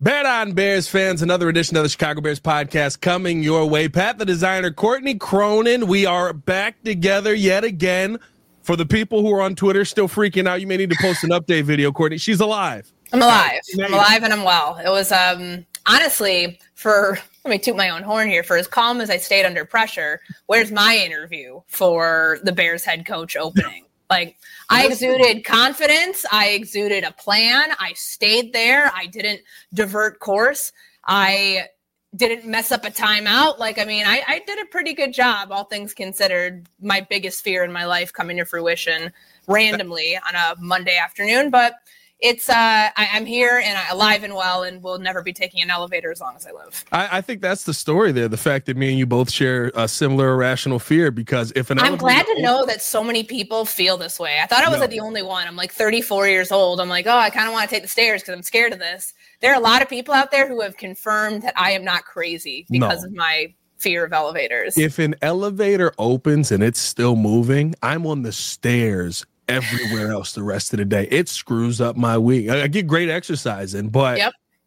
Bet on Bears fans, another edition of the Chicago Bears podcast coming your way. Pat the Designer, Courtney Cronin, we are back together yet again. For the people who are on Twitter still freaking out, you may need to post an update video, Courtney. She's alive. I'm alive. I'm alive and I'm well. It was, honestly, let me toot my own horn here, for as calm as I stayed under pressure, where's my interview for the Bears head coach opening? Like, I exuded confidence. I exuded a plan. I stayed there. I didn't divert course. I didn't mess up a timeout. I did a pretty good job, all things considered. My biggest fear in my life coming to fruition randomly on a Monday afternoon. But it's I'm here and alive and well, and will never be taking an elevator as long as I live. I think that's the story there. The fact that me and you both share a similar irrational fear, because if I'm glad to know that so many people feel this way. I thought I was the only one. I'm like 34 years old. I'm like, I kind of want to take the stairs because I'm scared of this. There are a lot of people out there who have confirmed that I am not crazy because of my fear of elevators. If an elevator opens and it's still moving, I'm on the stairs everywhere else the rest of the day. It screws up my week. I get great exercise in, but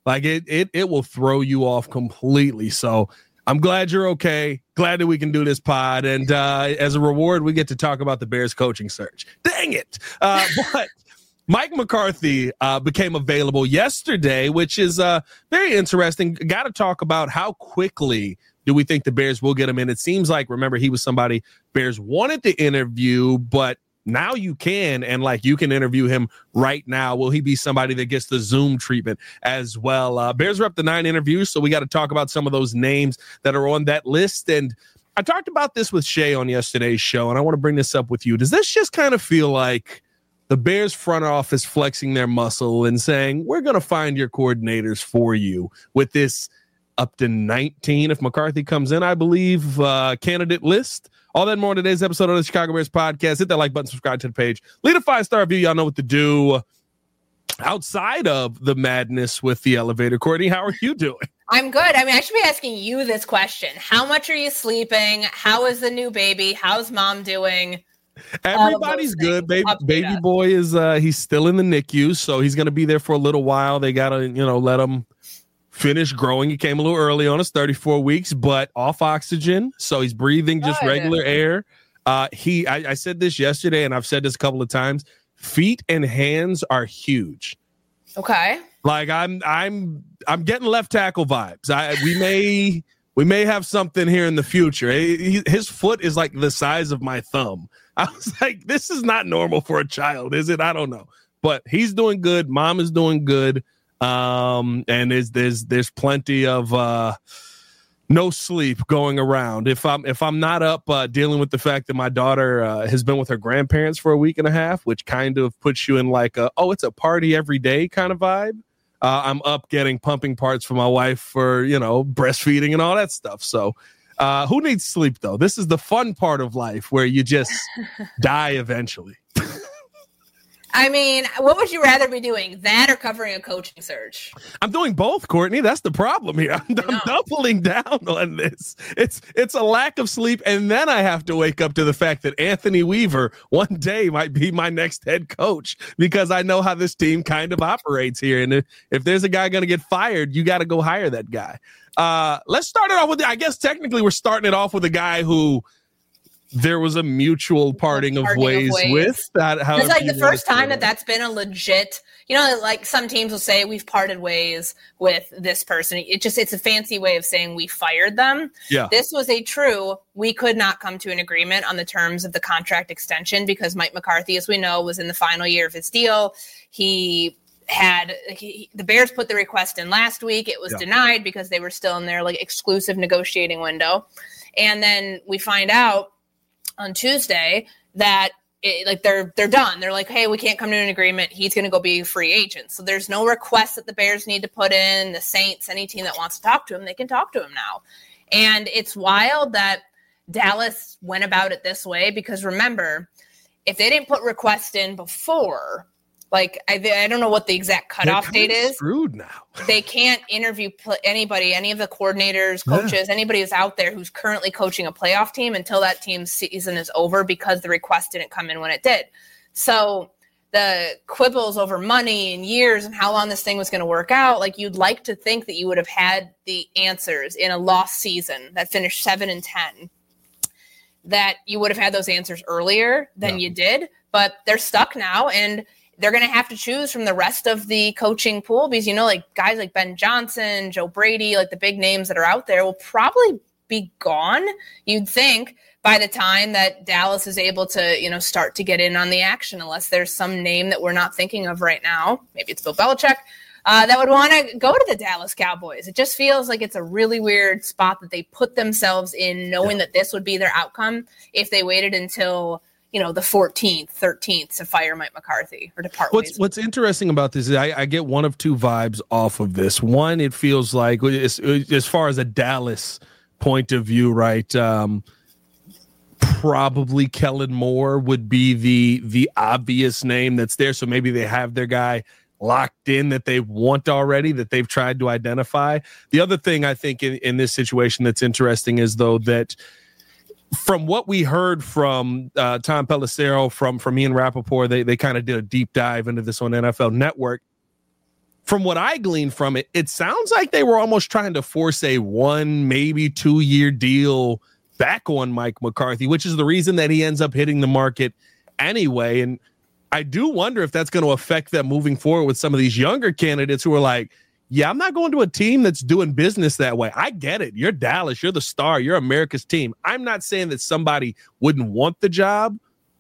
it will throw you off completely. So I'm glad you're okay. Glad that we can do this pod. And as a reward, we get to talk about the Bears coaching search. Dang it. But Mike McCarthy became available yesterday, which is very interesting. Got to talk about how quickly do we think the Bears will get him in. It seems like, remember, he was somebody Bears wanted to interview, but now you can, and you can interview him right now. Will he be somebody that gets the Zoom treatment as well? Bears are up to 9 interviews, so we got to talk about some of those names that are on that list. And I talked about this with Shay on yesterday's show, and I want to bring this up with you. Does this just kind of feel like the Bears front office flexing their muscle and saying, we're going to find your coordinators for you with this up to 19, if McCarthy comes in, I believe, candidate list? All that and more in today's episode of the Chicago Bears podcast. Hit that like button, subscribe to the page. Leave a 5-star review. Y'all know what to do. Outside of the madness with the elevator, Courtney, how are you doing? I'm good. I should be asking you this question. How much are you sleeping? How is the new baby? How's mom doing? Everybody's good. Baby boy is he's still in the NICU, so he's going to be there for a little while. They got to, let him finish growing. He came a little early on us, 34 weeks, but off oxygen. So he's breathing just regular air. I said this yesterday, and I've said this a couple of times. Feet and hands are huge. Okay. I'm getting left tackle vibes. We may have something here in the future. His foot is like the size of my thumb. I was like, this is not normal for a child, is it? I don't know. But he's doing good. Mom is doing good. And there's plenty of no sleep going around. If I'm not up dealing with the fact that my daughter has been with her grandparents for a week and a half, which kind of puts you in it's a party every day kind of vibe. I'm up getting pumping parts for my wife for breastfeeding and all that stuff. So who needs sleep though? This is the fun part of life where you just die eventually. What would you rather be doing, that or covering a coaching search? I'm doing both, Courtney. That's the problem here. I'm doubling down on this. It's a lack of sleep, and then I have to wake up to the fact that Anthony Weaver one day might be my next head coach, because I know how this team kind of operates here. And if there's a guy going to get fired, you got to go hire that guy. Let's start it off with, I guess technically we're starting it off with a guy who there was a mutual parting of ways with. It's the first time that's been a legit, some teams will say we've parted ways with this person. It's a fancy way of saying we fired them. Yeah. This was we could not come to an agreement on the terms of the contract extension because Mike McCarthy, as we know, was in the final year of his deal. The Bears put the request in last week. It was denied because they were still in their exclusive negotiating window. And then we find out on Tuesday that they're done. They're like, hey, we can't come to an agreement. He's going to go be a free agent. So there's no request that the Bears need to put in. The Saints, any team that wants to talk to him, they can talk to him now. And it's wild that Dallas went about it this way, because remember, if they didn't put request in before, I don't know what the exact cutoff date is. Screwed now. They can't interview anybody, any of the coordinators, coaches, anybody who's out there who's currently coaching a playoff team until that team's season is over, because the request didn't come in when it did. So the quibbles over money and years and how long this thing was going to work out, like you'd like to think that you would have had the answers in a lost season that finished 7-10, that you would have had those answers earlier than you did, but they're stuck now and they're going to have to choose from the rest of the coaching pool because, like guys like Ben Johnson, Joe Brady, like the big names that are out there will probably be gone, you'd think, by the time that Dallas is able to, start to get in on the action, unless there's some name that we're not thinking of right now. Maybe it's Bill Belichick that would want to go to the Dallas Cowboys. It just feels like it's a really weird spot that they put themselves in, knowing that this would be their outcome if they waited until, the 14th, 13th to fire Mike McCarthy or depart. What's interesting about this is I get one of two vibes off of this. One, it feels like, as far as a Dallas point of view, right, probably Kellen Moore would be the obvious name that's there. So maybe they have their guy locked in that they want already, that they've tried to identify. The other thing I think in this situation that's interesting is, though, that from what we heard from Tom Pelissero, from Ian Rappaport, they kind of did a deep dive into this on NFL Network. From what I gleaned from it, it sounds like they were almost trying to force a 1, maybe 2-year deal back on Mike McCarthy, which is the reason that he ends up hitting the market anyway. And I do wonder if that's going to affect them moving forward with some of these younger candidates who are like, yeah, I'm not going to a team that's doing business that way. I get it. You're Dallas. You're the star. You're America's team. I'm not saying that somebody wouldn't want the job,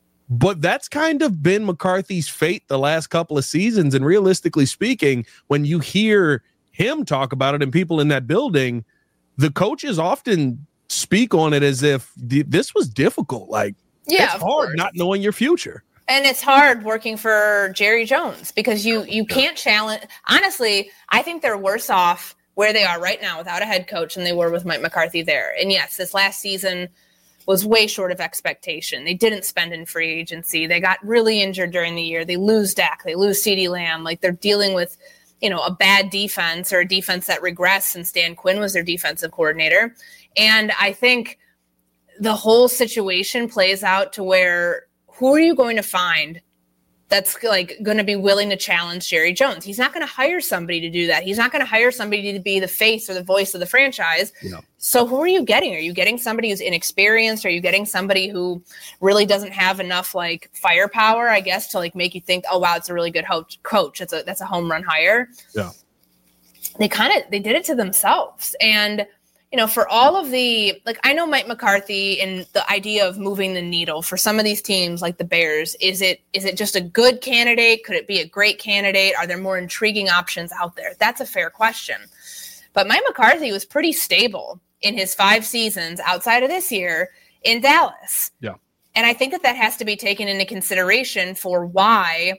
but that's kind of been McCarthy's fate the last couple of seasons. And realistically speaking, when you hear him talk about it and people in that building, the coaches often speak on it as if this was difficult. Like, it's hard not knowing your future. And it's hard working for Jerry Jones because you can't challenge. Honestly, I think they're worse off where they are right now without a head coach than they were with Mike McCarthy there. And yes, this last season was way short of expectation. They didn't spend in free agency. They got really injured during the year. They lose Dak. They lose CeeDee Lamb. Like, they're dealing with, a bad defense or a defense that regressed since Dan Quinn was their defensive coordinator. And I think the whole situation plays out to where, who are you going to find that's like going to be willing to challenge Jerry Jones? He's not going to hire somebody to do that. He's not going to hire somebody to be the face or the voice of the franchise. Yeah. So who are you getting? Are you getting somebody who's inexperienced? Are you getting somebody who really doesn't have enough like firepower, I guess, to like make you think, oh wow, it's a really good coach. That's a home run hire. Yeah. They did it to themselves. And for all of the, like, I know Mike McCarthy and the idea of moving the needle for some of these teams like the Bears, is it just a good candidate? Could it be a great candidate? Are there more intriguing options out there? That's a fair question. But Mike McCarthy was pretty stable in his 5 seasons outside of this year in Dallas. Yeah. And I think that has to be taken into consideration for why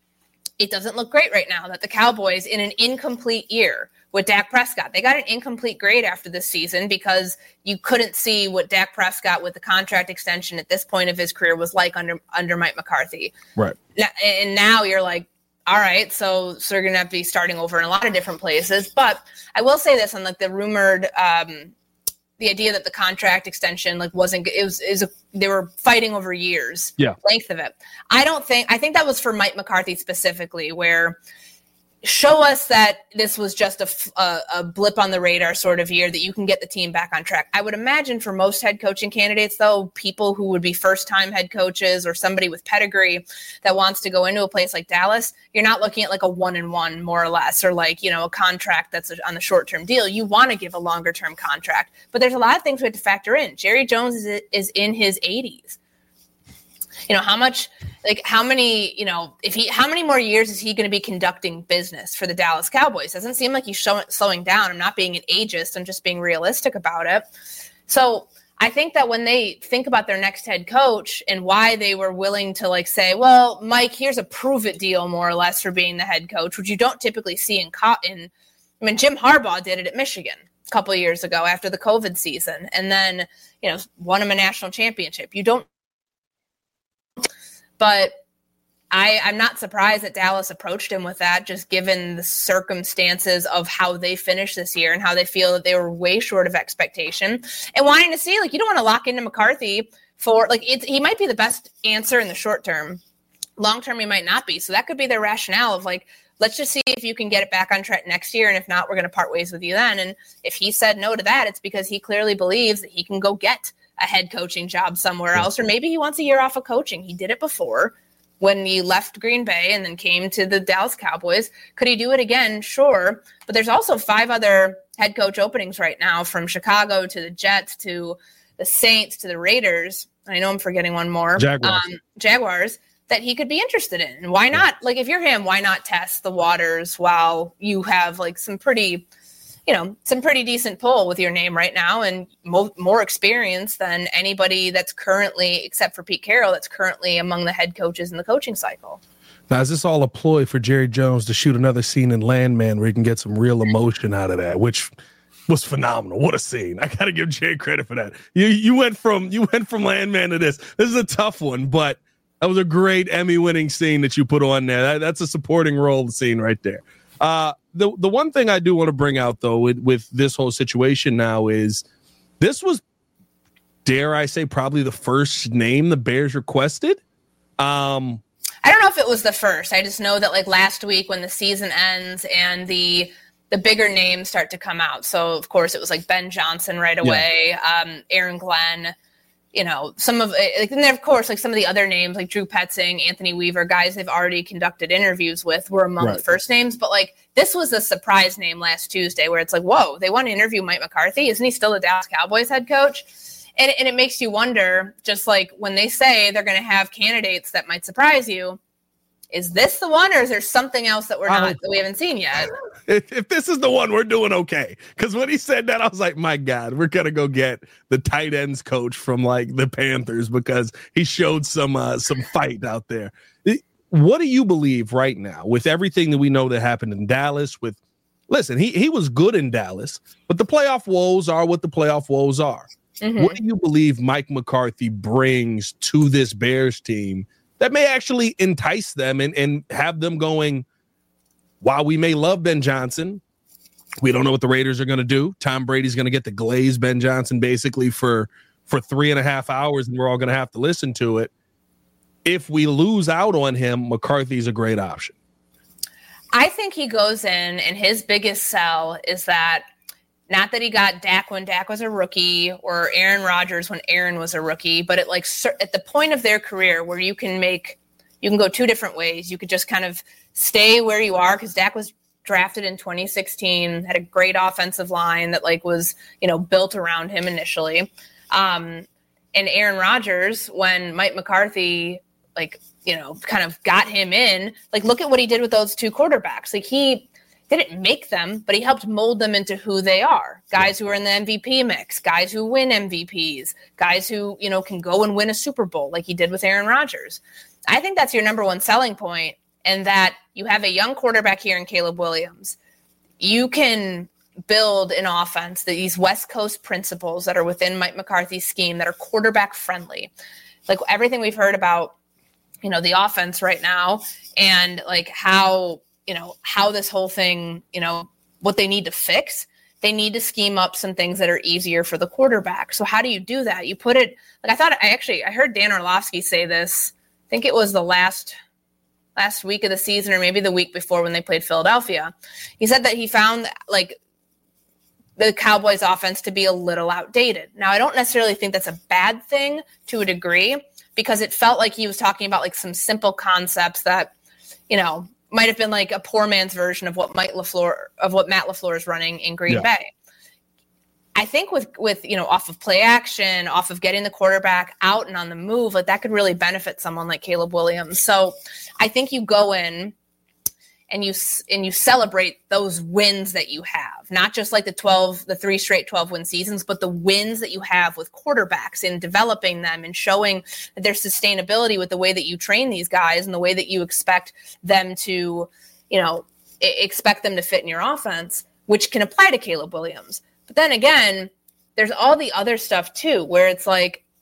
it doesn't look great right now, that the Cowboys in an incomplete year with Dak Prescott, they got an incomplete grade after this season because you couldn't see what Dak Prescott with the contract extension at this point of his career was like under Mike McCarthy. Right. And now you're like, all right, so you're going to have to be starting over in a lot of different places. But I will say this on like the rumored, the idea that the contract extension like wasn't, they were fighting over years, length of it. I think that was for Mike McCarthy specifically, where show us that this was just a blip on the radar sort of year, that you can get the team back on track. I would imagine for most head coaching candidates, though, people who would be first-time head coaches or somebody with pedigree that wants to go into a place like Dallas, you're not looking at like a 1-and-1 more or less, or like, a contract that's on the short-term deal. You want to give a longer-term contract. But there's a lot of things we have to factor in. Jerry Jones is in his 80s. How many more years is he going to be conducting business for the Dallas Cowboys? Doesn't seem like he's slowing down. I'm not being an ageist. I'm just being realistic about it. So I think that when they think about their next head coach and why they were willing to like say, well, Mike, here's a prove it deal more or less for being the head coach, which you don't typically see in Jim Harbaugh did it at Michigan a couple of years ago after the COVID season, and then, won him a national championship. You don't. But I'm not surprised that Dallas approached him with that, just given the circumstances of how they finished this year and how they feel that they were way short of expectation, and wanting to see, like, you don't want to lock into McCarthy for, like, he might be the best answer in the short term long-term he might not be. So that could be their rationale of like, let's just see if you can get it back on track next year. And if not, we're going to part ways with you then. And if he said no to that, it's because he clearly believes that he can go get a head coaching job somewhere else. Or maybe he wants a year off of coaching. He did it before when he left Green Bay and then came to the Dallas Cowboys. Could he do it again? Sure. But there's also 5 other head coach openings right now, from Chicago to the Jets to the Saints to the Raiders. I know I'm forgetting one more. Jaguars. That he could be interested in. And why not? Like, if you're him, why not test the waters while you have like some pretty decent pull with your name right now and more experience than anybody that's currently, except for Pete Carroll, that's currently among the head coaches in the coaching cycle. Now, is this all a ploy for Jerry Jones to shoot another scene in Landman where he can get some real emotion out of that, which was phenomenal? What a scene. I got to give Jerry credit for that. You went from Landman to this. This is a tough one, but that was a great Emmy-winning scene that you put on there. That's a supporting role scene right there. The one thing I do want to bring out, though, with this whole situation now is this was, dare I say, probably the first name the Bears requested. I don't know if it was the first. I just know that like last week when the season ends and the bigger names start to come out. So, of course, it was like Ben Johnson right away, Aaron Glenn. Some of it, and then of course, like some of the other names like Drew Petzing, Anthony Weaver, guys they've already conducted interviews with were among the first names. But like this was a surprise name last Tuesday where it's like, whoa, they want to interview Mike McCarthy. Isn't he still the Dallas Cowboys head coach? And it makes you wonder, just like when they say they're going to have candidates that might surprise you, is this the one or is there something else that that we haven't seen yet? If this is the one, we're doing okay. Because when he said that, I was like, my God, we're going to go get the tight ends coach from like the Panthers because he showed some fight out there. What do you believe right now with everything that we know that happened in Dallas? Listen, he was good in Dallas, but the playoff woes are what the playoff woes are. Mm-hmm. What do you believe Mike McCarthy brings to this Bears team that may actually entice them and have them going, while we may love Ben Johnson, we don't know what the Raiders are going to do. Tom Brady's going to get to glaze Ben Johnson basically for 3.5 hours, and we're all going to have to listen to it. If we lose out on him, McCarthy's a great option. I think he goes in, and his biggest sell is that not that he got Dak when Dak was a rookie or Aaron Rodgers when Aaron was a rookie, but at the point of their career where you can go 2 different ways. You could just kind of stay where you are because Dak was drafted in 2016, had a great offensive line that was built around him initially. And Aaron Rodgers, when Mike McCarthy kind of got him in, look at what he did with those 2 quarterbacks. He didn't make them, but he helped mold them into who they are. Guys who are in the MVP mix, guys who win MVPs, guys who, can go and win a Super Bowl like he did with Aaron Rodgers. I think that's your number one selling point, and that you have a young quarterback here in Caleb Williams. You can build an offense, these West Coast principles that are within Mike McCarthy's scheme that are quarterback friendly. Like everything we've heard about, the offense right now and how this whole thing, what they need to fix. They need to scheme up some things that are easier for the quarterback. So how do you do that? You put it I heard Dan Orlovsky say this. I think it was the last week of the season or maybe the week before when they played Philadelphia. He said that he found the Cowboys offense to be a little outdated. Now, I don't necessarily think that's a bad thing to a degree because it felt like he was talking about some simple concepts that, might have been a poor man's version of what Matt LaFleur is running in Green Bay. I think with off of play action, off of getting the quarterback out and on the move, that could really benefit someone like Caleb Williams. So I think you go in and you celebrate those wins that you have, not just the 3 straight 12-win seasons, but the wins that you have with quarterbacks and developing them and showing that there's sustainability with the way that you train these guys and the way that you expect them to, expect them to fit in your offense, which can apply to Caleb Williams. But then again, there's all the other stuff too, where it's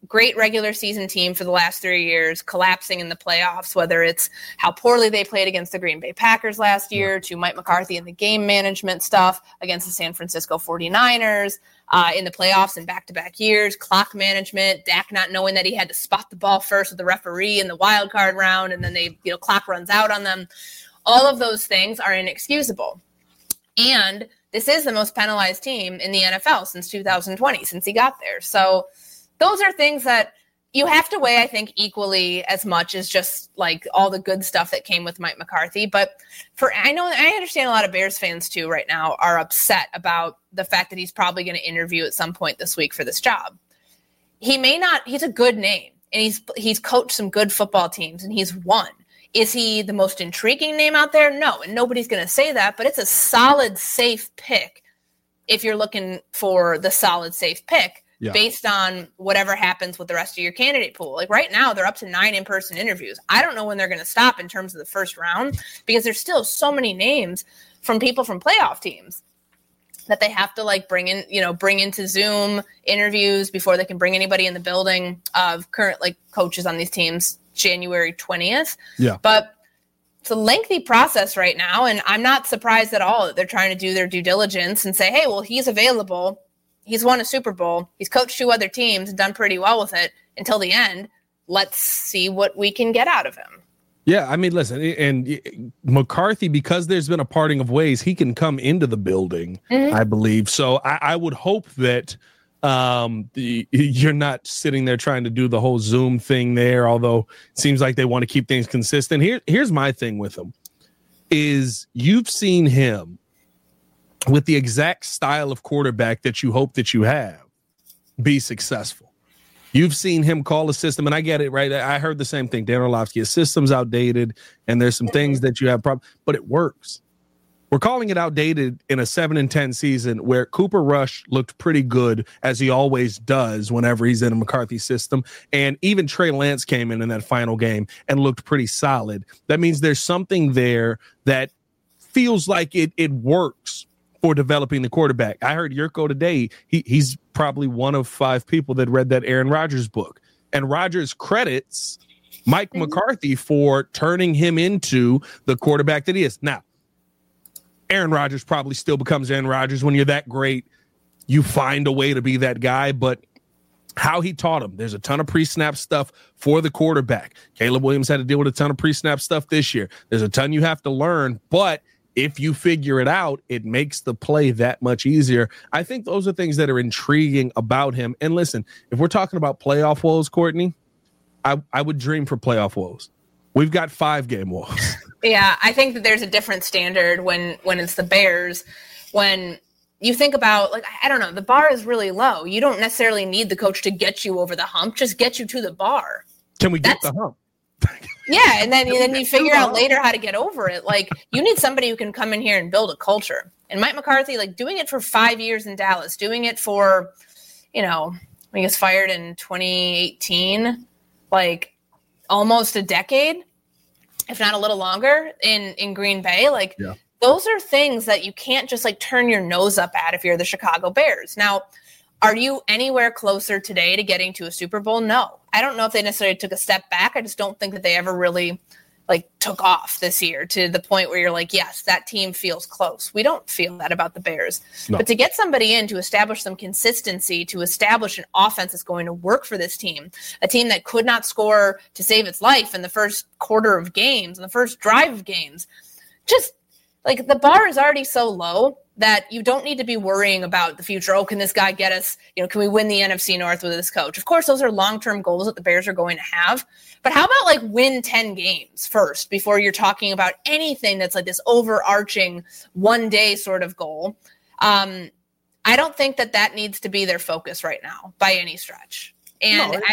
great regular season team for the last 3 years, collapsing in the playoffs, whether it's how poorly they played against the Green Bay Packers last year, to Mike McCarthy and the game management stuff against the San Francisco 49ers in the playoffs in back-to-back years, clock management, Dak not knowing that he had to spot the ball first with the referee in the wild card round, and then clock runs out on them. All of those things are inexcusable. And this is the most penalized team in the NFL since 2020, since he got there. So those are things that you have to weigh, I think, equally as much as just like all the good stuff that came with Mike McCarthy. But I understand a lot of Bears fans too right now are upset about the fact that he's probably going to interview at some point this week for this job. He may not, he's a good name, and he's coached some good football teams, and he's won. Is he the most intriguing name out there? No, and nobody's going to say that, but it's a solid, safe pick if you're looking for the solid, safe pick. Yeah. Based on whatever happens with the rest of your candidate pool. Like right now, they're up to 9 in-person interviews. I don't know when they're going to stop in terms of the first round, because there's still so many names from people from playoff teams that they have to bring into Zoom interviews before they can bring anybody in the building of current coaches on these teams January 20th. Yeah. But it's a lengthy process right now, and I'm not surprised at all that they're trying to do their due diligence and say, hey, well, he's available. He's won a Super Bowl. He's coached 2 other teams and done pretty well with it until the end. Let's see what we can get out of him. Yeah, I mean, listen, and McCarthy, because there's been a parting of ways, he can come into the building, I believe. So I would hope that you're not sitting there trying to do the whole Zoom thing there, although it seems like they want to keep things consistent. Here's my thing with him, is you've seen him with the exact style of quarterback that you hope that you have be successful. You've seen him call a system, and I get it, right? I heard the same thing. Dan Orlovsky, a system's outdated, and there's some things that you have problems, but it works. We're calling it outdated in a 7-10 season where Cooper Rush looked pretty good, as he always does whenever he's in a McCarthy system. And even Trey Lance came in that final game and looked pretty solid. That means there's something there that feels like it works for developing the quarterback. I heard Yurko today. He's probably one of 5 people that read that Aaron Rodgers book. And Rodgers credits Mike McCarthy for turning him into the quarterback that he is. Now, Aaron Rodgers probably still becomes Aaron Rodgers. When you're that great, you find a way to be that guy. But how he taught him, there's a ton of pre-snap stuff for the quarterback. Caleb Williams had to deal with a ton of pre-snap stuff this year. There's a ton you have to learn, but if you figure it out, it makes the play that much easier. I think those are things that are intriguing about him. And listen, if we're talking about playoff woes, Courtney, I would dream for playoff woes. We've got 5-game woes. Yeah, I think that there's a different standard when it's the Bears. When you think about, I don't know, the bar is really low. You don't necessarily need the coach to get you over the hump, just get you to the bar. Can we get the hump? Yeah, and then you figure out later how to get over it. You need somebody who can come in here and build a culture. And Mike McCarthy, doing it for 5 years in Dallas, doing it for, when he gets fired in 2018, almost a decade, if not a little longer, in Green Bay. Those are things that you can't just turn your nose up at if you're the Chicago Bears. Now, are you anywhere closer today to getting to a Super Bowl? No. I don't know if they necessarily took a step back. I just don't think that they ever really took off this year to the point where you're yes, that team feels close. We don't feel that about the Bears. No. But to get somebody in to establish some consistency, to establish an offense that's going to work for this team, a team that could not score to save its life in the first quarter of games, in the first drive of games, just the bar is already so low that you don't need to be worrying about the future. Oh, can this guy get us, can we win the NFC North with this coach? Of course, those are long-term goals that the Bears are going to have. But how about win 10 games first before you're talking about anything that's this overarching one-day sort of goal? I don't think that needs to be their focus right now by any stretch. And no,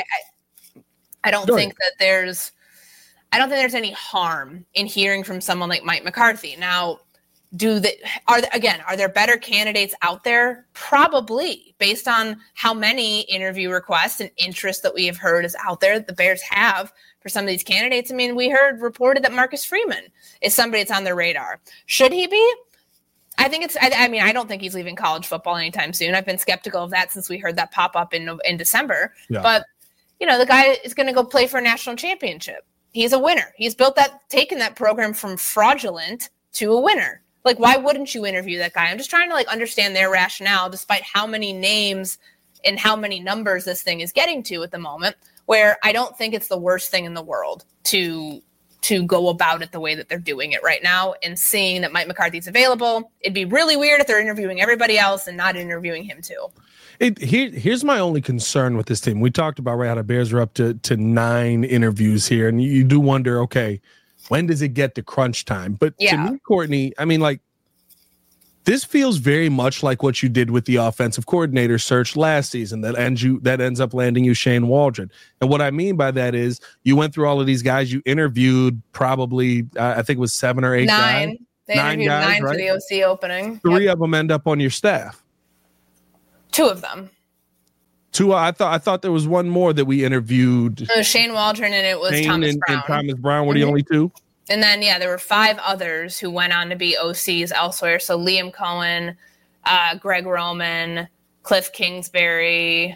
I don't think that there's any harm in hearing from someone like Mike McCarthy. Now, are there better candidates out there? Probably, based on how many interview requests and interest that we have heard is out there that the Bears have for some of these candidates. I mean, we heard reported that Marcus Freeman is somebody that's on their radar. Should he be? I don't think he's leaving college football anytime soon. I've been skeptical of that since we heard that pop up in December. Yeah. But the guy is going to go play for a national championship. He's a winner. He's taken that program from fraudulent to a winner. Like, why wouldn't you interview that guy? I'm just trying to understand their rationale, despite how many names and how many numbers this thing is getting to at the moment, where I don't think it's the worst thing in the world to go about it the way that they're doing it right now, and seeing that Mike McCarthy's available. It'd be really weird if they're interviewing everybody else and not interviewing him too. Here's my only concern with this team. We talked about how the Bears are up to 9 interviews here, and you do wonder, okay, when does it get to crunch time? But to me, Courtney, I mean, this feels very much like what you did with the offensive coordinator search last season that ends up landing you Shane Waldron. And what I mean by that is you went through all of these guys. You interviewed probably, I think it was 7 or 8 guys. They interviewed 9 right? For the OC opening. 3 of them end up on your staff. 2 of them. 2. I thought there was one more that we interviewed. It was Shane Waldron and it was Shane Thomas Brown. And Thomas Brown were the only 2. And then, there were 5 others who went on to be OCs elsewhere. So Liam Cohen, Greg Roman, Cliff Kingsbury,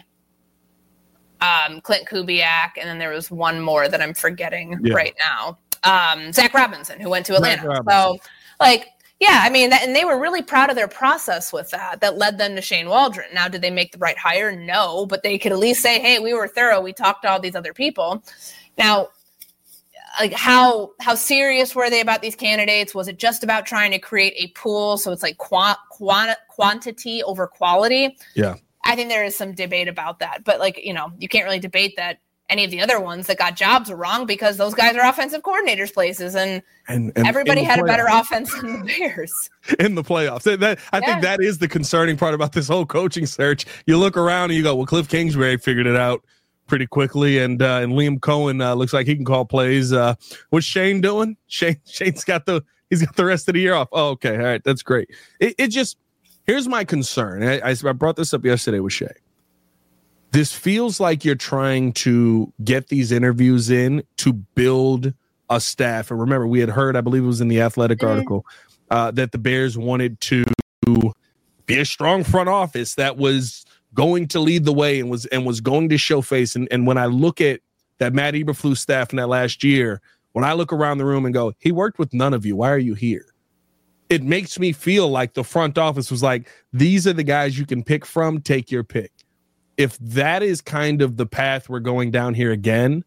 Clint Kubiak, and then there was one more that I'm forgetting right now. Zach Robinson, who went to Atlanta. So, and they were really proud of their process with that led them to Shane Waldron. Now, did they make the right hire? No, but they could at least say, hey, we were thorough. We talked to all these other people. Now, how serious were they about these candidates? Was it just about trying to create a pool? So it's like quantity over quality. Yeah. I think there is some debate about that, but you can't really debate that any of the other ones that got jobs are wrong, because those guys are offensive coordinators places and everybody had a better offense than the Bears in the playoffs. I think that is the concerning part about this whole coaching search. You look around and you go, well, Cliff Kingsbury figured it out pretty quickly, and Liam Cohen looks like he can call plays. What's Shane doing? Shane's got the rest of the year off. Oh, okay, all right, that's great. It just, here's my concern. I brought this up yesterday with Shay. This feels like you're trying to get these interviews in to build a staff. And remember, we had heard, I believe it was in the Athletic article, that the Bears wanted to be a strong front office that was going to lead the way and was going to show face. And when I look at that Matt Eberflus staff in that last year, when I look around the room and go, he worked with none of you. Why are you here? It makes me feel like the front office was like, these are the guys you can pick from. Take your pick. If that is kind of the path we're going down here again,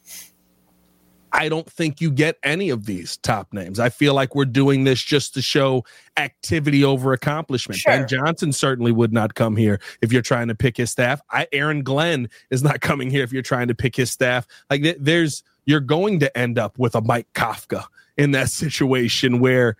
I don't think you get any of these top names. I feel like we're doing this just to show activity over accomplishment. Sure. Ben Johnson certainly would not come here if you're trying to pick his staff. Aaron Glenn is not coming here if you're trying to pick his staff. You're going to end up with a Mike Kafka in that situation where,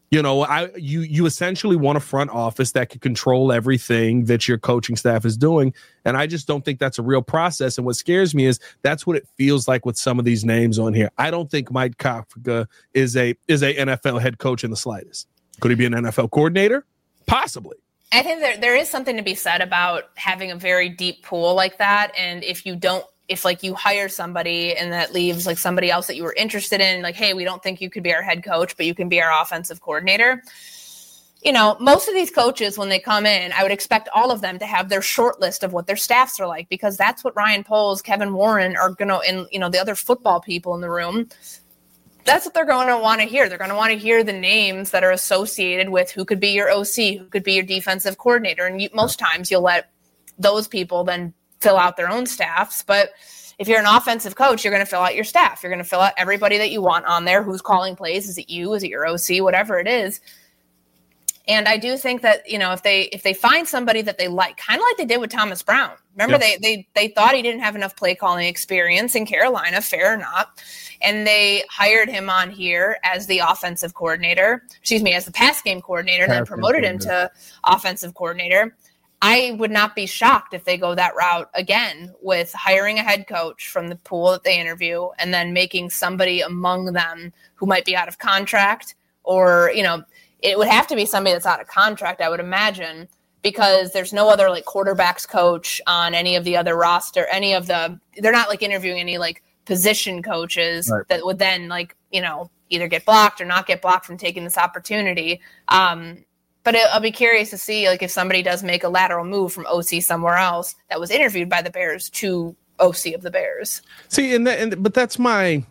you essentially want a front office that can control everything that your coaching staff is doing. And I just don't think that's a real process. And what scares me is that's what it feels like with some of these names on here. I don't think Mike Kafka is a NFL head coach in the slightest. Could he be an NFL coordinator? Possibly. I think there is something to be said about having a very deep pool like that. And if you hire somebody and that leaves somebody else that you were interested in, hey, we don't think you could be our head coach, but you can be our offensive coordinator. Most of these coaches, when they come in, I would expect all of them to have their short list of what their staffs are like, because that's what Ryan Poles, Kevin Warren are going to, and the other football people in the room, that's what they're going to want to hear. They're going to want to hear the names that are associated with who could be your OC, who could be your defensive coordinator. And most times you'll let those people then fill out their own staffs. But if you're an offensive coach, you're going to fill out your staff. You're going to fill out everybody that you want on there. Who's calling plays? Is it you? Is it your OC? Whatever it is. And I do think that, if they find somebody that they like, kind of like they did with Thomas Brown. Remember, they thought he didn't have enough play calling experience in Carolina, fair or not. And they hired him on here as the offensive coordinator, as the pass game coordinator, and then promoted him to offensive coordinator. I would not be shocked if they go that route again with hiring a head coach from the pool that they interview and then making somebody among them who might be out of contract, or, it would have to be somebody that's out of contract, I would imagine, because there's no other quarterbacks coach on any of the other roster, they're not interviewing any position coaches that would then either get blocked or not get blocked from taking this opportunity. But I'll be curious to see if somebody does make a lateral move from OC somewhere else that was interviewed by the Bears to OC of the Bears. See, but that's my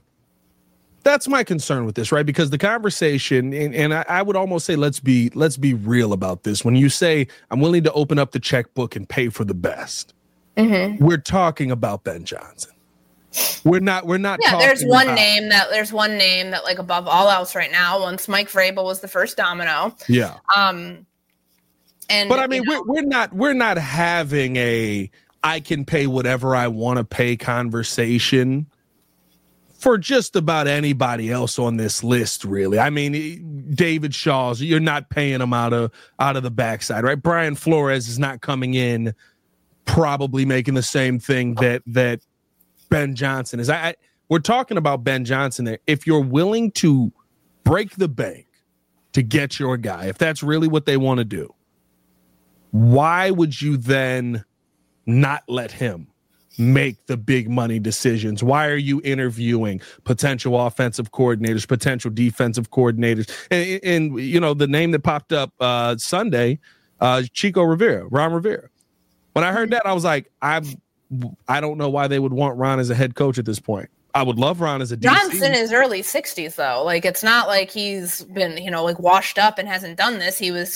concern with this, right? Because the conversation, and I would almost say, let's be real about this. When you say I'm willing to open up the checkbook and pay for the best, we're talking about Ben Johnson. We're not. Yeah, there's one name that like above all else right now. Once Mike Vrabel was the first domino. Yeah. But I mean, we're not having a I can pay whatever I want to pay conversation for just about anybody else on this list, really. I mean, David Shaw's, you're not paying him out of the backside, right? Brian Flores is not coming in probably making the same thing that Ben Johnson is. We're talking about Ben Johnson there. If you're willing to break the bank to get your guy, if that's really what they want to do, why would you then not let him make the big money decisions? Why are you interviewing potential offensive coordinators, potential defensive coordinators? And you know, the name that popped up Sunday, Chico Rivera, Ron Rivera. When I heard that, I was like, I don't know why they would want Ron as a head coach at this point. I would love Ron as a DC. John's in his early 60s, though. Like, it's not like he's been, like washed up and hasn't done this. He was,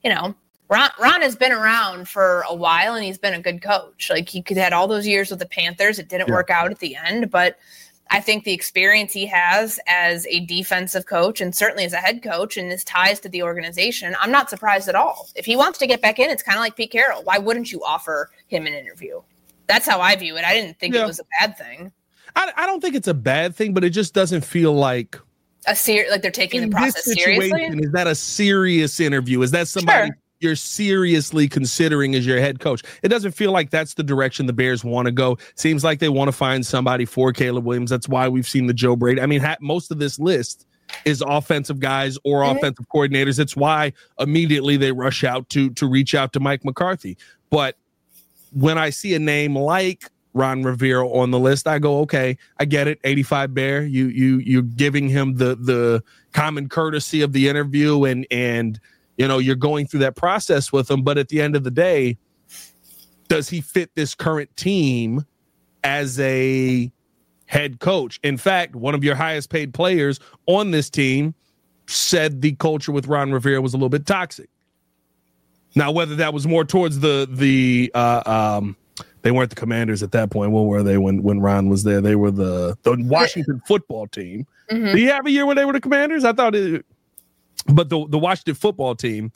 Ron has been around for a while, and he's been a good coach. Like, he had all those years with the Panthers. It didn't work out at the end, but I think the experience he has as a defensive coach and certainly as a head coach and his ties to the organization, I'm not surprised at all. If he wants to get back in, it's kind of like Pete Carroll. Why wouldn't you offer him an interview? That's how I view it. I didn't think it was a bad thing. I don't think it's a bad thing, but it just doesn't feel like like they're taking the process seriously. Is that a serious interview? Is that somebody you're seriously considering as your head coach? It doesn't feel like that's the direction the Bears want to go. Seems like they want to find somebody for Caleb Williams. That's why we've seen the Joe Brady. I mean, most of this list is offensive guys or offensive coordinators. It's why immediately they rush out to reach out to Mike McCarthy. But when I see a name like Ron Rivera on the list, I go, okay, I get it. 85 Bear, you're giving him the common courtesy of the interview and you're going through that process with him. But at the end of the day, does he fit this current team as a head coach? In fact, one of your highest paid players on this team said the culture with Ron Rivera was a little bit toxic. Now, whether that was more towards they weren't the Commanders at that point. What were they when Ron was there? They were the Washington football team. Did he have a year when they were the Commanders? I thought it. But the Washington football team,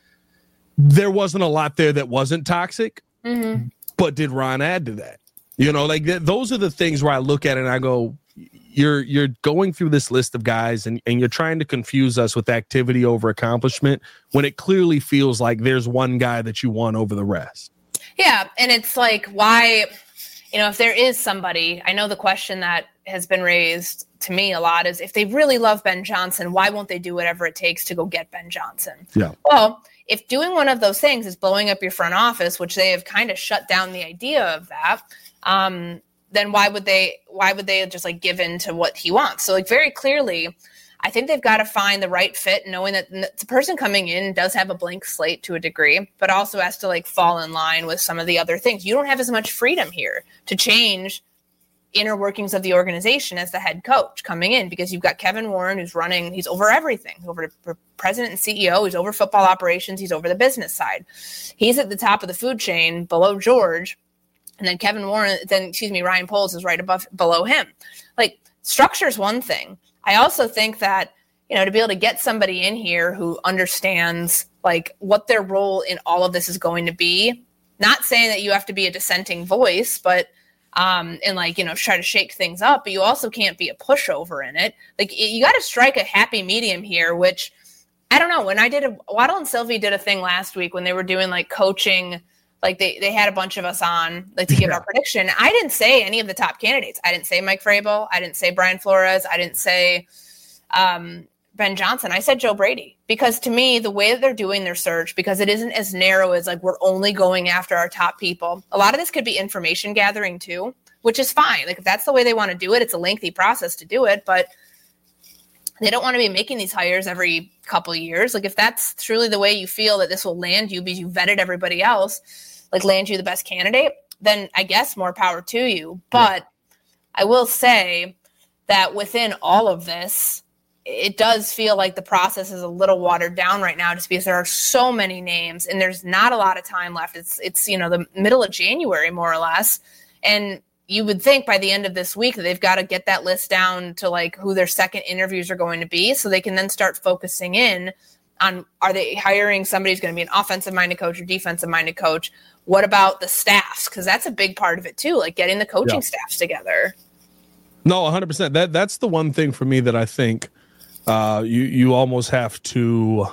there wasn't a lot there that wasn't toxic. But did Ron add to that? Those are the things where I look at it and I go, you're going through this list of guys and you're trying to confuse us with activity over accomplishment when it clearly feels like there's one guy that you want over the rest. Yeah, and it's like, why, if there is somebody, I know the question that has been raised to me a lot is, if they really love Ben Johnson, why won't they do whatever it takes to go get Ben Johnson? Yeah. Well, if doing one of those things is blowing up your front office, which they have kind of shut down the idea of that, then why would they just like give in to what he wants? So like very clearly, I think they've got to find the right fit, knowing that the person coming in does have a blank slate to a degree, but also has to like fall in line with some of the other things. You don't have as much freedom here to change inner workings of the organization as the head coach coming in, because you've got Kevin Warren, he's over everything. He's over the president and CEO. He's over football operations. He's over the business side. He's at the top of the food chain below George. And then Ryan Poles is right below him. Like, structure is one thing. I also think that, to be able to get somebody in here who understands like what their role in all of this is going to be, not saying that you have to be a dissenting voice, but and try to shake things up, but you also can't be a pushover in it. Like, you got to strike a happy medium here, which I don't know. When Waddle and Sylvie did a thing last week when they were doing like coaching, like they had a bunch of us on like to give our prediction. I didn't say any of the top candidates. I didn't say Mike Vrabel. I didn't say Brian Flores. I didn't say Ben Johnson. I said Joe Brady, because to me, the way that they're doing their search, because it isn't as narrow as like we're only going after our top people. A lot of this could be information gathering too, which is fine. Like, if that's the way they want to do it, it's a lengthy process to do it, but they don't want to be making these hires every couple of years. Like, if that's truly the way you feel that this will land you because you vetted everybody else, like land you the best candidate, then I guess more power to you. But I will say that within all of this, it does feel like the process is a little watered down right now, just because there are so many names and there's not a lot of time left. It's the middle of January, more or less. And you would think by the end of this week that they've got to get that list down to like who their second interviews are going to be, so they can then start focusing in on, are they hiring somebody who's going to be an offensive-minded coach or defensive-minded coach? What about the staffs? Because that's a big part of it too, like getting the coaching staffs together. No, 100%. That's the one thing for me that I think you almost have to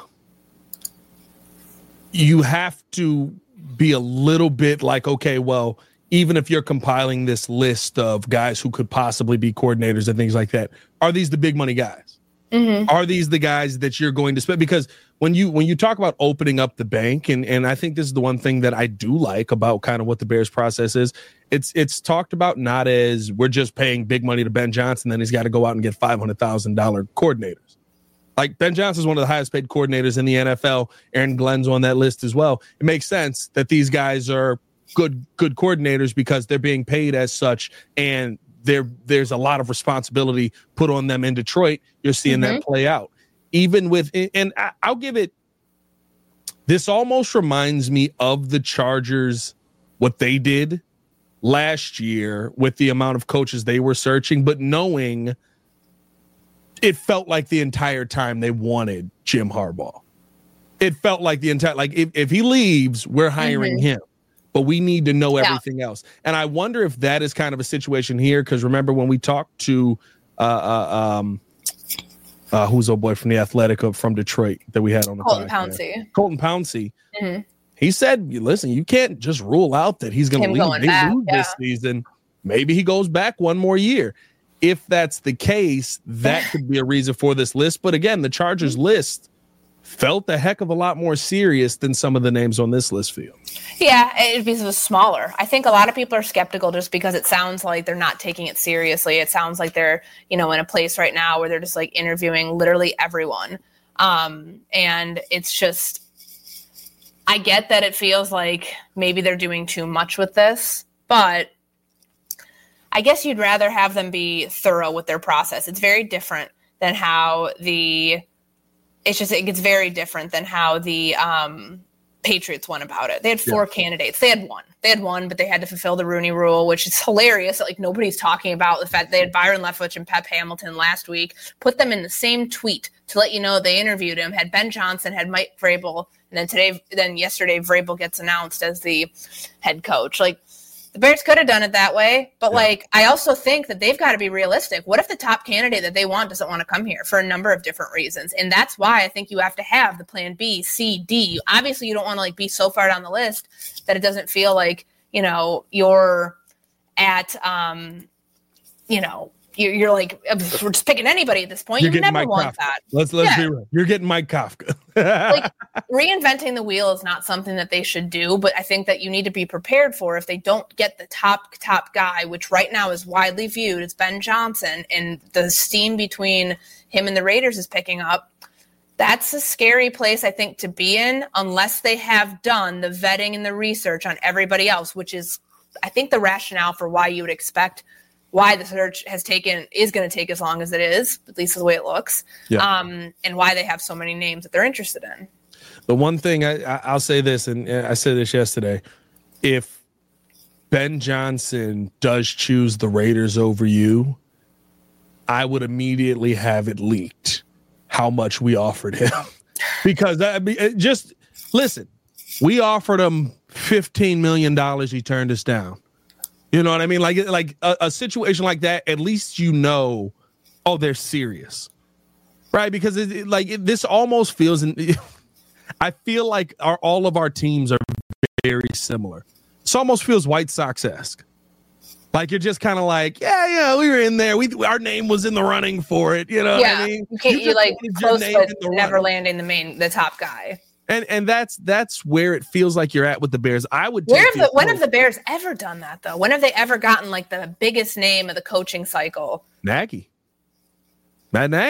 be a little bit like, okay, well, even if you're compiling this list of guys who could possibly be coordinators and things like that, are these the big money guys? Mm-hmm. Are these the guys that you're going to spend? Because when you talk about opening up the bank, and I think this is the one thing that I do like about kind of what the Bears process is, it's talked about not as we're just paying big money to Ben Johnson, then he's got to go out and get $500,000 coordinators. Like, Ben Johnson is one of the highest paid coordinators in the NFL. Aaron Glenn's on that list as well. It makes sense that these guys are good coordinators because they're being paid as such, and there's a lot of responsibility put on them in Detroit. You're seeing that play out. Even with, and I'll give it, this almost reminds me of the Chargers, what they did last year with the amount of coaches they were searching, but knowing it felt like the entire time they wanted Jim Harbaugh. It felt like the entire, like if he leaves, we're hiring him. But we need to know everything else. And I wonder if that is kind of a situation here, because remember when we talked to who's old boy from the Athletic from Detroit that we had on the podcast? Colton Pouncey. Mm-hmm. He said, listen, you can't just rule out that he's going to leave. They lose this season. Maybe he goes back one more year. If that's the case, that could be a reason for this list. But again, the Chargers list felt a heck of a lot more serious than some of the names on this list feel. Yeah, it was smaller. I think a lot of people are skeptical just because it sounds like they're not taking it seriously. It sounds like they're, in a place right now where they're just like interviewing literally everyone. And it's just, I get that it feels like maybe they're doing too much with this, but I guess you'd rather have them be thorough with their process. It's very different than how it gets very different than how the Patriots went about it. They had four candidates. They had one, but they had to fulfill the Rooney Rule, which is hilarious that nobody's talking about the fact they had Byron Leftwich and Pep Hamilton last week, put them in the same tweet to let you know they interviewed him, had Ben Johnson, had Mike Vrabel, and then yesterday Vrabel gets announced as the head coach. The Bears could have done it that way, but I also think that they've got to be realistic. What if the top candidate that they want doesn't want to come here for a number of different reasons? And that's why I think you have to have the plan B, C, D. Obviously, you don't want to be so far down the list that it doesn't feel like, you're at, you're like, we're just picking anybody at this point. You never want that. Let's be real. You're getting Mike Kafka. Reinventing the wheel is not something that they should do, but I think that you need to be prepared for if they don't get the top guy, which right now is widely viewed as Ben Johnson, and the steam between him and the Raiders is picking up. That's a scary place, I think, to be in unless they have done the vetting and the research on everybody else, which is, I think, the rationale for why you would expect why the search is going to take as long as it is, at least the way it looks, and why they have so many names that they're interested in. The one thing I'll say this, and I said this yesterday, if Ben Johnson does choose the Raiders over you, I would immediately have it leaked how much we offered him. Because just listen, we offered him $15 million. He turned us down. You know what I mean? Like a situation like that, at least they're serious, right? Because this almost feels, I feel like all of our teams are very similar. This almost feels White Sox-esque. Like you're just kind of like, we were in there. Our name was in the running for it. You know what I mean? You're close, but never landing the top guy. And that's where it feels like you're at with the Bears. I would. When have the Bears ever done that though? When have they ever gotten the biggest name of the coaching cycle? Matt Nagy.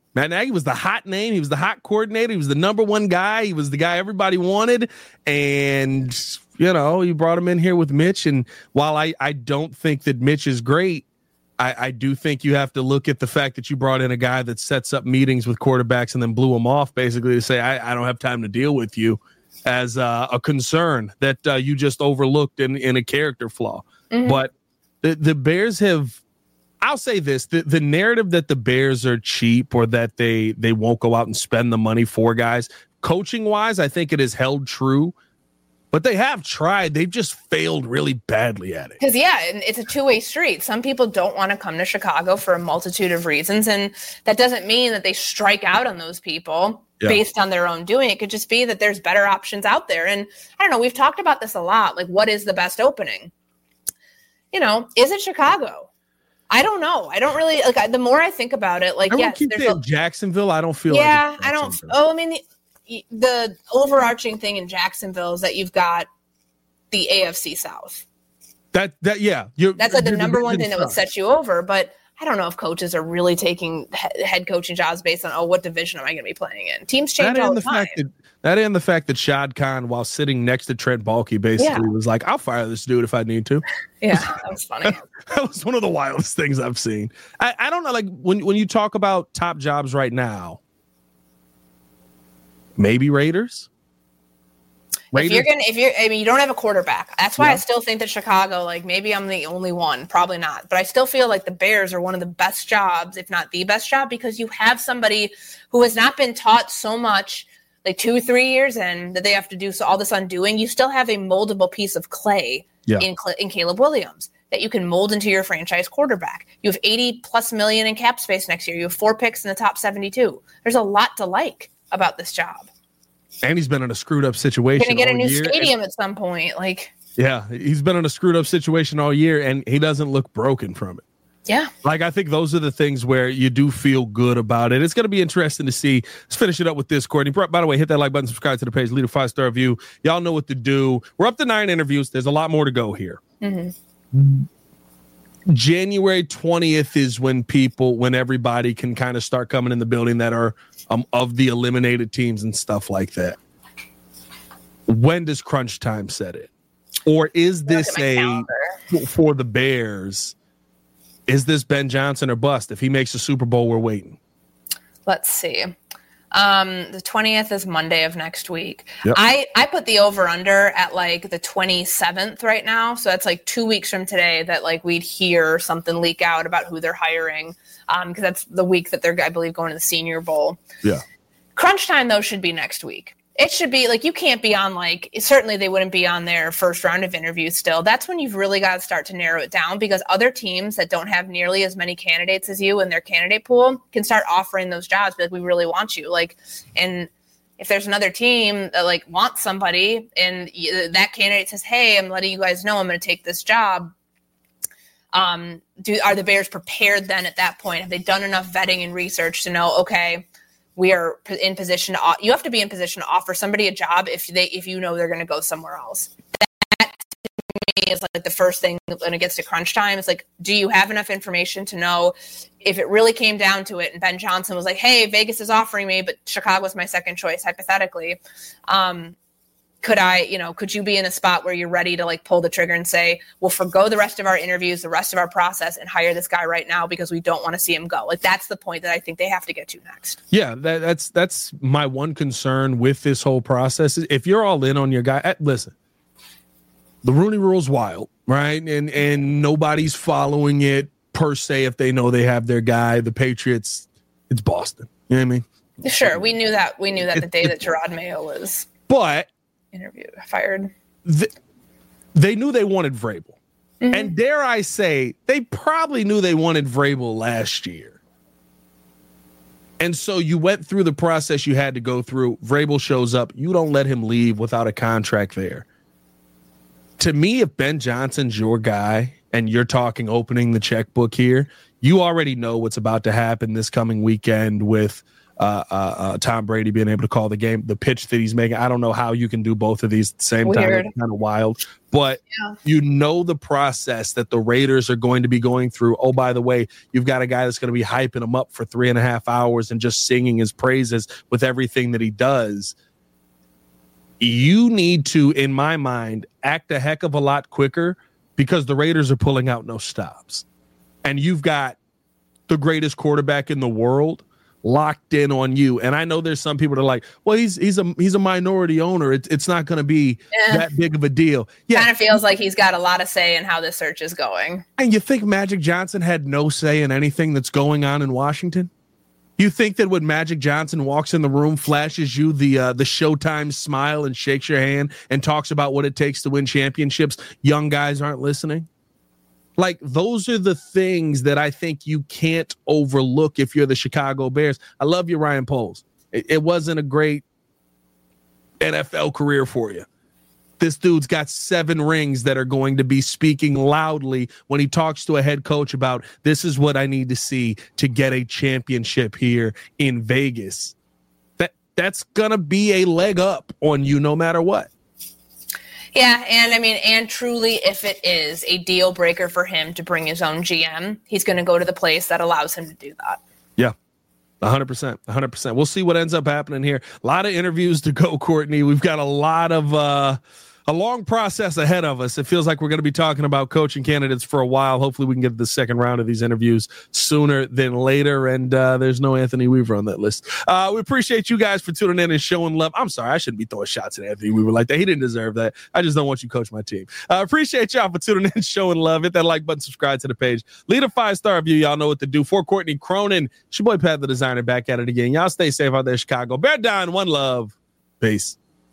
Matt Nagy was the hot name. He was the hot coordinator. He was the number one guy. He was the guy everybody wanted. And, you brought him in here with Mitch. And while I don't think that Mitch is great, I do think you have to look at the fact that you brought in a guy that sets up meetings with quarterbacks and then blew them off basically to say, I don't have time to deal with you, as a concern that you just overlooked in a character flaw. Mm-hmm. But the Bears have, I'll say this, the narrative that the Bears are cheap or that they won't go out and spend the money for guys, coaching wise, I think it has held true. But they have tried. They've just failed really badly at it. Because, it's a two-way street. Some people don't want to come to Chicago for a multitude of reasons, and that doesn't mean that they strike out on those people based on their own doing. It could just be that there's better options out there. And I don't know, we've talked about this a lot. Like, what is the best opening? Is it Chicago? I don't know. I don't really, the more I think about it, there's Jacksonville. I don't feel I don't. Oh, I mean, the overarching thing in Jacksonville is that you've got the AFC South. That's the number one thing that would set you over. But I don't know if coaches are really taking head coaching jobs based on, what division am I going to be playing in? Teams change all the time. That and the fact that Shad Khan, while sitting next to Trent Baalke, basically was like, I'll fire this dude if I need to. Yeah, that was funny. That was one of the wildest things I've seen. I don't know, like when you talk about top jobs right now, maybe Raiders. You don't have a quarterback. That's why I still think that Chicago, maybe I'm the only one, probably not. But I still feel like the Bears are one of the best jobs, if not the best job, because you have somebody who has not been taught so much, 2-3 years in, that they have to do all this undoing. You still have a moldable piece of clay in Caleb Williams that you can mold into your franchise quarterback. You have $80+ million in cap space next year. You have 4 picks in the top 72. There's a lot to like about this job. And he's been in a screwed up situation. Going to get a new stadium at some point. He's been in a screwed up situation all year, and he doesn't look broken from it. Yeah. I think those are the things where you do feel good about it. It's going to be interesting to see. Let's finish it up with this, Courtney. By the way, hit that like button, subscribe to the page, leave a 5-star review. Y'all know what to do. We're up to 9 interviews. There's a lot more to go here. Mm-hmm. January 20th is when everybody can kind of start coming in the building that are of the eliminated teams and stuff like that. When does crunch time set in? Or is this for the Bears? Is this Ben Johnson or bust? If he makes the Super Bowl, we're waiting. Let's see. The 20th is Monday of next week. Yep. I put the over under at the 27th right now. So that's 2 weeks from today that we'd hear something leak out about who they're hiring. Because that's the week that they're, I believe, going to the Senior Bowl. Yeah. Crunch time though should be next week. It should be you can't be on certainly they wouldn't be on their first round of interviews still. That's when you've really got to start to narrow it down, because other teams that don't have nearly as many candidates as you in their candidate pool can start offering those jobs. Be we really want you. And if there's another team that wants somebody and that candidate says, hey, I'm letting you guys know I'm going to take this job. Are the Bears prepared then at that point? Have they done enough vetting and research to know, okay, we are in position to, you have to be in position to offer somebody a job if you know they're going to go somewhere else. That to me is the first thing when it gets to crunch time. It's do you have enough information to know if it really came down to it and Ben Johnson was hey, Vegas is offering me, but Chicago's my second choice, hypothetically. Could you be in a spot where you're ready to pull the trigger and say, we'll forgo the rest of our interviews, the rest of our process, and hire this guy right now because we don't want to see him go? That's the point that I think they have to get to next. Yeah, that's my one concern with this whole process. If you're all in on your guy, listen, the Rooney Rule's wild, right? And nobody's following it per se if they know they have their guy. The Patriots, it's Boston. You know what I mean? Sure, we knew that the day that Gerard Mayo was fired. They knew they wanted Vrabel. Mm-hmm. And dare I say, they probably knew they wanted Vrabel last year. And so you went through the process you had to go through. Vrabel shows up. You don't let him leave without a contract there. To me, if Ben Johnson's your guy and you're talking opening the checkbook here, you already know what's about to happen this coming weekend with Tom Brady being able to call the game, the pitch that he's making. I don't know how you can do both of these at the same time. It's kind of wild. But you know the process that the Raiders are going to be going through. Oh, by the way, you've got a guy that's going to be hyping him up for 3.5 hours and just singing his praises with everything that he does. You need to, in my mind, act a heck of a lot quicker because the Raiders are pulling out no stops. And you've got the greatest quarterback in the world locked in on you. And I know there's some people that are like, well, he's a minority owner. It's not going to be that big of a deal. Yeah. Kind of feels like he's got a lot of say in how this search is going. And you think Magic Johnson had no say in anything that's going on in Washington? You think that when Magic Johnson walks in the room, flashes you the Showtime smile and shakes your hand and talks about what it takes to win championships, young guys aren't listening? Like, those are the things that I think you can't overlook if you're the Chicago Bears. I love you, Ryan Poles. It wasn't a great NFL career for you. This dude's got 7 rings that are going to be speaking loudly when he talks to a head coach about, this is what I need to see to get a championship here in Vegas. That's going to be a leg up on you no matter what. Yeah, and truly, if it is a deal breaker for him to bring his own GM, he's going to go to the place that allows him to do that. Yeah, 100%. We'll see what ends up happening here. A lot of interviews to go, Courtney. We've got a lot of a long process ahead of us. It feels like we're going to be talking about coaching candidates for a while. Hopefully we can get to the second round of these interviews sooner than later. And there's no Anthony Weaver on that list. We appreciate you guys for tuning in and showing love. I'm sorry, I shouldn't be throwing shots at Anthony Weaver like that. He didn't deserve that. I just don't want you to coach my team. Appreciate y'all for tuning in, showing love. Hit that like button, subscribe to the page. Leave a 5-star review. Y'all know what to do. For Courtney Cronin, it's your boy Pat the Designer back at it again. Y'all stay safe out there, Chicago. Bear down, one love. Peace.